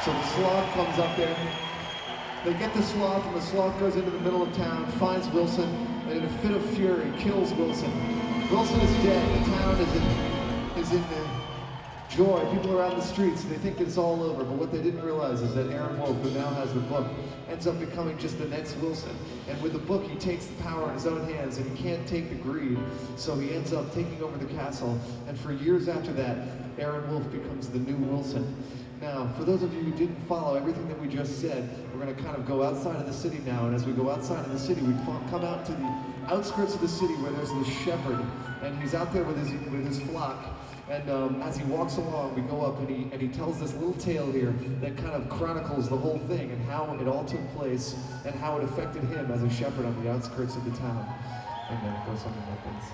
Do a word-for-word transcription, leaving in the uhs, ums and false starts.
So the sloth comes up there. They get the sloth, and the sloth goes into the middle of town, finds Wilson, and in a fit of fury, kills Wilson. Wilson is dead. The town is in, is in uh, joy. People are out in the streets. They think it's all over, but what they didn't realize is that Aaron Wolf, who now has the book, ends up becoming just the next Wilson. And with the book, he takes the power in his own hands, and he can't take the greed, so he ends up taking over the castle. And for years after that, Aaron Wolf becomes the new Wilson. Now, for those of you who didn't follow everything that we just said, we're going to kind of go outside of the city now, and as we go outside of the city, we come out to the outskirts of the city where there's this shepherd, and he's out there with his, with his flock. And um, as he walks along, we go up and he, and he tells this little tale here that kind of chronicles the whole thing and how it all took place and how it affected him as a shepherd on the outskirts of the town. And then it goes something like this.